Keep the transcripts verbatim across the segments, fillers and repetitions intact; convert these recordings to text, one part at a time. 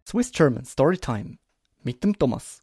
Swiss German Storytime mit dem Thomas.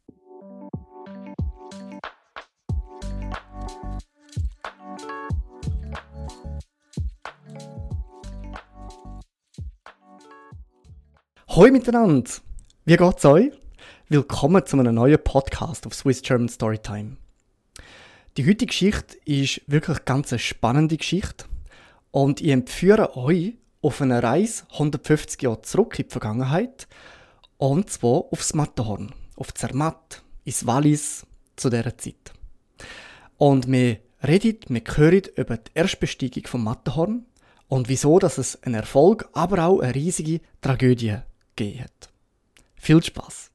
Hoi miteinander! Wie geht's euch? Willkommen zu einem neuen Podcast auf Swiss German Storytime. Die heutige Geschichte ist wirklich ganz eine spannende Geschichte und ich empfehle euch auf eine Reise hundertfünfzig Jahre zurück in die Vergangenheit, und zwar aufs Matterhorn, auf Zermatt, ins Wallis zu dieser Zeit. Und wir reden, wir hören über die Erstbesteigung vom Matterhorn und wieso dass es einen Erfolg, aber auch eine riesige Tragödie gegeben hat. Viel Spaß!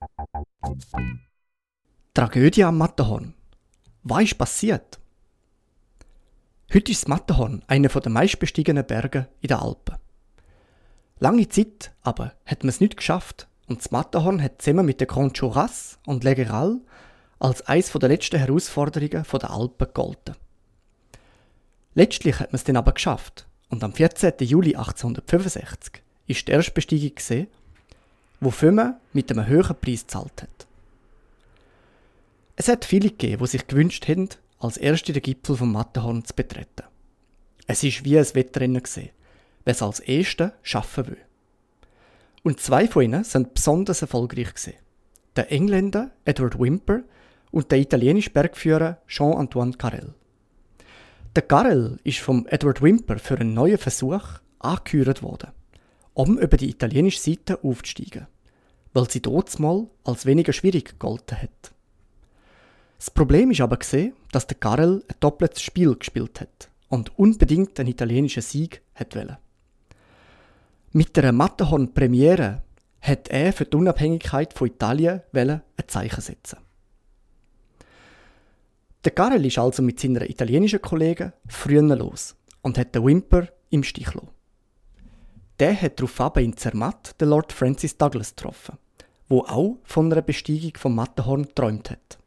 Tragödie am Matterhorn. Was ist passiert? Heute ist das Matterhorn einer der meistbestiegenen Berge in den Alpen. Lange Zeit aber hat man es nicht geschafft und das Matterhorn hat zusammen mit der Grand Chorras und Lägeral als eines der letzten Herausforderungen der Alpen gegolten. Letztlich hat man es dann aber geschafft und am vierzehnten Juli achtzehnhundertfünfundsechzig ist die Erstbesteigung gesehen, wofür man mit einem höheren Preis gezahlt hat. Es hat viele gegeben, die sich gewünscht haben, als Erste den Gipfel vom Matterhorn zu betreten. Es war wie ein Wettrennen, wer es als Erste schaffen will. Und zwei von ihnen sind besonders erfolgreich gewesen. Der Engländer Edward Whymper und der italienische Bergführer Jean-Antoine Carrel. Der Carrel ist vom Edward Whymper für einen neuen Versuch angeheuert worden, um über die italienische Seite aufzusteigen, weil sie dort mal als weniger schwierig gegolten hat. Das Problem ist aber gesehen, dass der Carrel ein doppeltes Spiel gespielt hat und unbedingt einen italienischen Sieg wollte. Mit der Matterhorn-Premiere hat er für die Unabhängigkeit von Italien ein Zeichen setzen. Der Carrel ist also mit seinen italienischen Kollegen früher los und hat den Whymper im Stich gelassen. Der hat daraufhin in Zermatt den Lord Francis Douglas getroffen, der auch von einer Besteigung vom Matterhorn geträumt hat.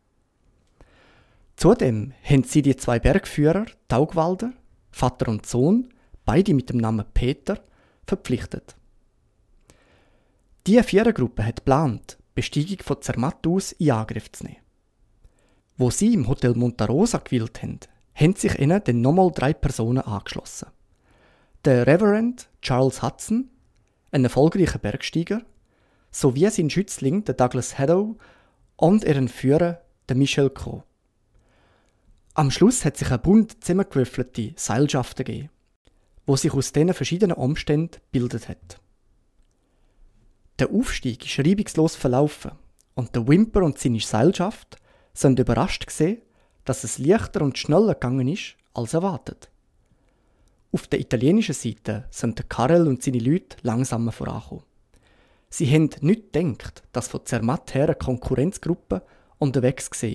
Zudem haben sie die zwei Bergführer, Taugwalder, Vater und Sohn, beide mit dem Namen Peter, verpflichtet. Diese Vierergruppe hat geplant, die Besteigung von Zermatt aus in Angriff zu nehmen. Wo sie im Hotel Monta Rosa gewählt haben, haben sich ihnen dann nochmal drei Personen angeschlossen. Der Reverend Charles Hudson, ein erfolgreicher Bergsteiger, sowie sein Schützling, der Douglas Hadow, und ihren Führer, der Michel Cros. Am Schluss hat sich ein Bund zusammengewürfelte Seilschaften gegeben, wo sich aus diesen verschiedenen Umständen gebildet hat. Der Aufstieg ist reibungslos verlaufen und der Whymper und seine Seilschaft sind überrascht gesehen, dass es leichter und schneller gegangen ist als erwartet. Auf der italienischen Seite sind der Carrel und seine Leute langsamer vorangekommen. Sie haben nicht gedacht, dass von Zermatt her eine Konkurrenzgruppe unterwegs war.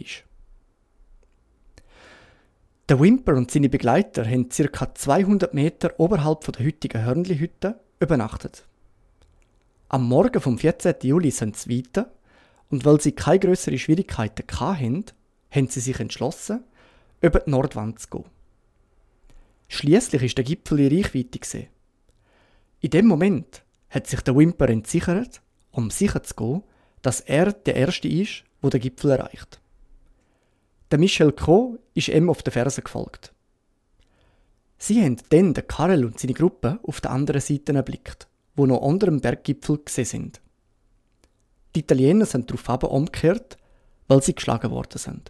Der Whymper und seine Begleiter haben ca. zweihundert Meter oberhalb der heutigen Hörnli-Hütte übernachtet. Am Morgen vom vierzehnten Juli sind sie weiter und weil sie keine grösseren Schwierigkeiten hatten, haben sie sich entschlossen, über die Nordwand zu gehen. Schliesslich war der Gipfel in Reichweite. In dem Moment hat sich der Whymper entsichert, um sicher zu gehen, dass er der Erste ist, der den Gipfel erreicht. Der Michel Cros ist ihm auf den Fersen gefolgt. Sie haben dann den Carrel und seine Gruppe auf der anderen Seite erblickt, wo noch unter dem Berggipfel gesehen sind. Die Italiener sind daraufhin umgekehrt, weil sie geschlagen worden sind.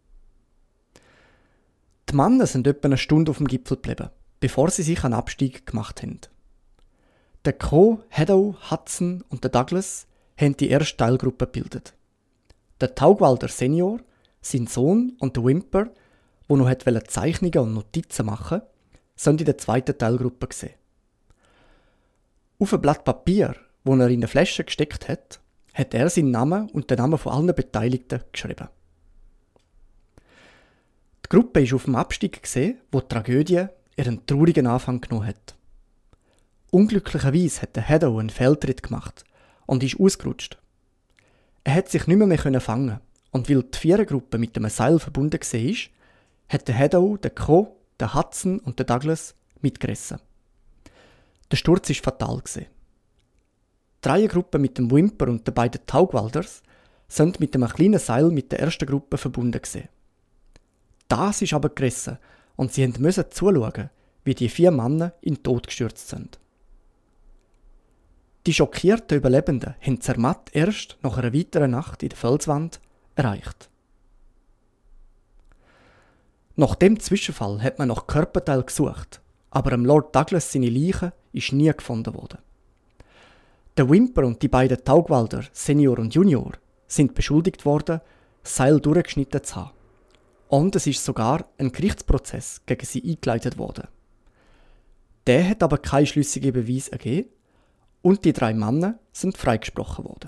Die Männer sind etwa eine Stunde auf dem Gipfel geblieben, bevor sie sich einen Abstieg gemacht haben. Der Cros, Hadow, Hudson und der Douglas haben die erste Teilgruppe gebildet. Der Taugwalder Senior, sein Sohn und der Whymper, der noch Zeichnungen und Notizen machen wollte, sind in der zweiten Teilgruppe gesehen. Auf ein Blatt Papier, das er in eine Flasche gesteckt hat, hat er seinen Namen und den Namen von allen Beteiligten geschrieben. Die Gruppe ist auf dem Abstieg gesehen, wo die Tragödie ihren traurigen Anfang genommen hat. Unglücklicherweise hat der Hadow einen Fehltritt gemacht und ist ausgerutscht. Er hat sich nicht mehr, mehr fangen und weil die Vierergruppe mit einem Seil verbunden war, hat der Hadow, der Cros, der Hudson und der Douglas mitgerissen. Der Sturz war fatal. Die Dreiergruppe mit dem Wimper und den beiden Taugwalders sind mit einem kleinen Seil mit der ersten Gruppe verbunden gewesen. Das ist aber gerissen und sie mussten zuschauen, wie die vier Männer in den Tod gestürzt sind. Die schockierten Überlebenden haben Zermatt erst nach einer weiteren Nacht in der Felswand erreicht. Nach dem Zwischenfall hat man nach Körperteilen gesucht, aber am Lord Douglas seine Leiche ist nie gefunden worden. Der Wimper und die beiden Taugwalder, Senior und Junior, sind beschuldigt worden, das Seil durchgeschnitten zu haben. Und es ist sogar ein Gerichtsprozess gegen sie eingeleitet worden. Der hat aber keine schlüssigen Beweise ergeben und die drei Männer sind freigesprochen worden.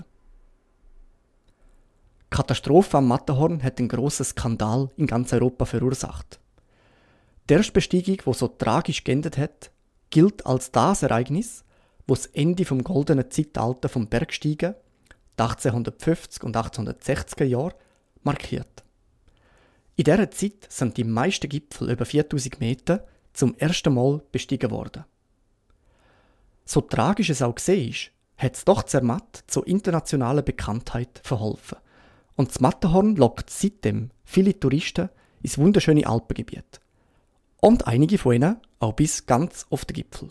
Die Katastrophe am Matterhorn hat einen grossen Skandal in ganz Europa verursacht. Die Erstbesteigung, die so tragisch geendet hat, gilt als das Ereignis, das das Ende vom goldenen Zeitalter vom Bergsteigen, die achtzehnhundertfünfzig und achtzehnhundertsechziger Jahre, markiert. In dieser Zeit sind die meisten Gipfel über viertausend Meter zum ersten Mal bestiegen worden. So tragisch es auch gesehen ist, hat es doch Zermatt zur internationalen Bekanntheit verholfen. Und das Matterhorn lockt seitdem viele Touristen ins wunderschöne Alpengebiet. Und einige von ihnen auch bis ganz auf den Gipfel.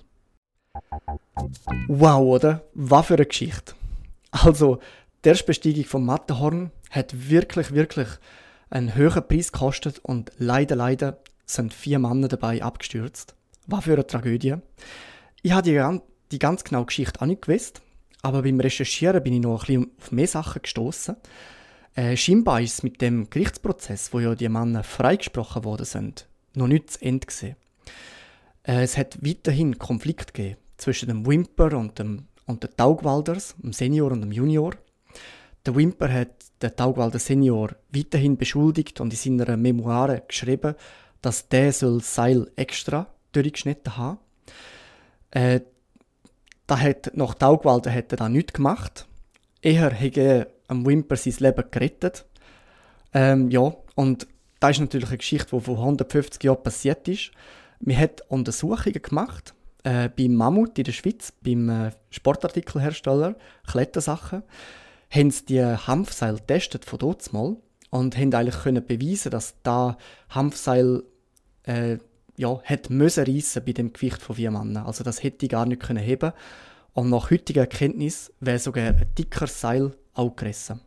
Wow, oder? Was für eine Geschichte. Also, die Erstbesteigung vom Matterhorn hat wirklich, wirklich einen hohen Preis gekostet und leider, leider sind vier Männer dabei abgestürzt. Was für eine Tragödie. Ich habe die, die ganz genaue Geschichte auch nicht gewusst, aber beim Recherchieren bin ich noch ein bisschen auf mehr Sachen gestossen. Äh, scheinbar ist es mit dem Gerichtsprozess, wo ja die Männer freigesprochen worden sind, noch nicht zu Ende gewesen. Äh, es hat weiterhin Konflikt gegeben zwischen dem Wimper und dem und den Taugwalders, dem Senior und dem Junior. Der Wimper hat den Taugwalder Senior weiterhin beschuldigt und in seiner Memoire geschrieben, dass der soll das Seil extra durchgeschnitten haben. Äh, da hat nach Taugwalder hat er da nichts gemacht. Eher hätte am Wimper sein Leben gerettet. Ähm, ja, und das ist natürlich eine Geschichte, die vor hundertfünfzig Jahren passiert ist. Man hat Untersuchungen gemacht, äh, beim Mammut in der Schweiz, beim äh, Sportartikelhersteller, Klettersachen, haben sie die Hanfseil getestet von dort mal und haben eigentlich können beweisen, dass da Hanfseil äh, ja, hat müssen reissen bei dem Gewicht von vier Männern. Also das hätte ich gar nicht können heben. Und nach heutiger Erkenntnis wäre sogar ein dicker Seil auch gerissen.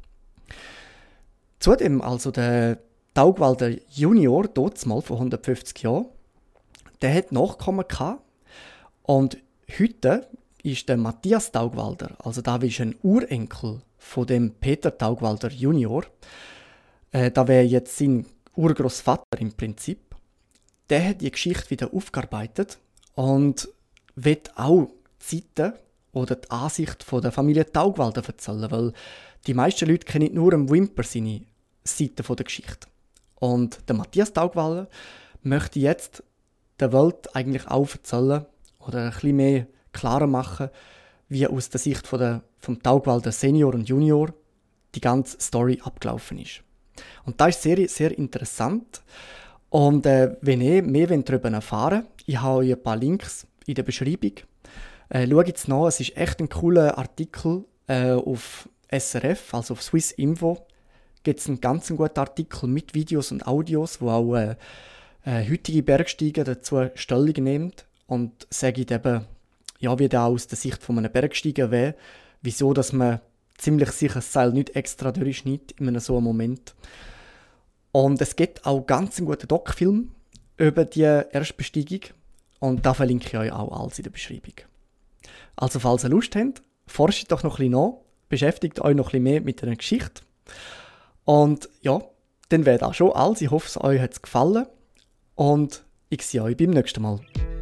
Zudem, also der Taugwalder Junior, dort mal vor hundertfünfzig Jahren, der hat Nachkommen gehabt. Und heute ist der Matthias Taugwalder, also da ist ein Urenkel von dem Peter Taugwalder Junior, äh, da wäre jetzt sein Urgroßvater im Prinzip, der hat die Geschichte wieder aufgearbeitet und wird auch die Seite oder die Ansicht von der Familie Taugwalder erzählen, weil die meisten Leute kennen nur im Wimper seine Seite der Geschichte. Und der Matthias Taugwalder möchte jetzt der Welt eigentlich auch erzählen oder ein bisschen mehr klarer machen, wie aus der Sicht von der, vom Taugwalder Senior und Junior die ganze Story abgelaufen ist. Und das ist sehr, sehr interessant. Und äh, wenn ihr mehr darüber erfahren wollt, ich habe euch ein paar Links in der Beschreibung. Äh, schaut es nach, es ist echt ein cooler Artikel äh, auf S R F, also auf Swiss Info. Gibt es einen ganz guten Artikel mit Videos und Audios, wo auch äh, äh, heutige Bergsteiger dazu Stellung nimmt und sagt eben, ja, wie der aus der Sicht von einem Bergsteiger wäre, wieso dass man ziemlich sicher das Seil nicht extra durchschneidet in einem so einem Moment. Und es gibt auch ganz einen guten Doc-Film über die Erstbesteigung und da verlinke ich euch auch alles in der Beschreibung. Also falls ihr Lust habt, forscht doch noch ein bisschen nach, beschäftigt euch noch ein bisschen mehr mit der Geschichte. Und ja, dann wäre das schon alles. Ich hoffe, es euch hat gefallen und ich sehe euch beim nächsten Mal.